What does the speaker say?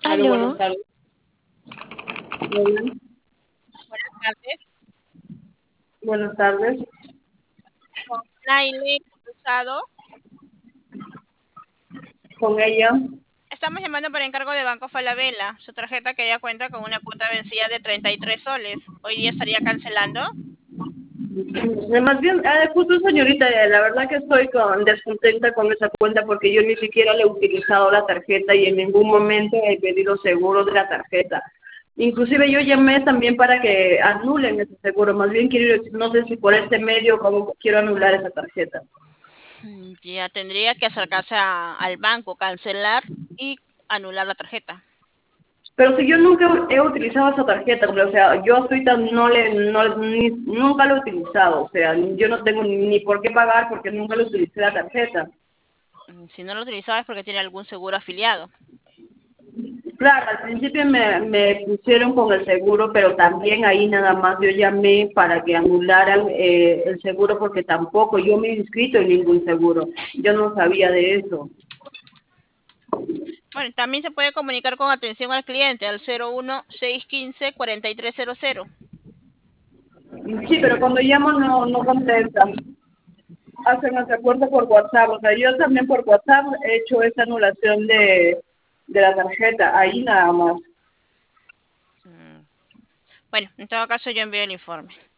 Aló, buenas Aló, tardes. Hola, buenas tardes. buenas tardes. Con Naile Cruzado. Con ella. Estamos llamando por encargo de Banco Falabella. Su tarjeta que ya cuenta con una cuota vencida de 33 soles. Hoy día estaría cancelando. Más bien, justo señorita, la verdad que estoy descontenta con esa cuenta porque yo ni siquiera le he utilizado la tarjeta y en ningún momento he pedido seguro de la tarjeta. Inclusive yo llamé también para que anulen ese seguro. Más bien quiero, no sé si por este medio cómo quiero anular esa tarjeta. Ya tendría que acercarse al banco, cancelar y anular la tarjeta. Pero si yo nunca he utilizado esa tarjeta, o sea, yo estoy tan, nunca lo he utilizado, o sea, yo no tengo ni por qué pagar porque nunca lo utilicé la tarjeta. Si no lo utilizaba es porque tiene algún seguro afiliado. Claro, al principio me pusieron con el seguro, pero también ahí nada más yo llamé para que anularan el seguro porque tampoco yo me he inscrito en ningún seguro, yo no sabía de eso. Bueno, también se puede comunicar con atención al cliente al 01-615-4300. Sí, pero cuando llamo no contestan. Hacen el reporte por WhatsApp. O sea, yo también por WhatsApp he hecho esa anulación de la tarjeta, ahí nada más. Bueno, en todo caso yo envío el informe.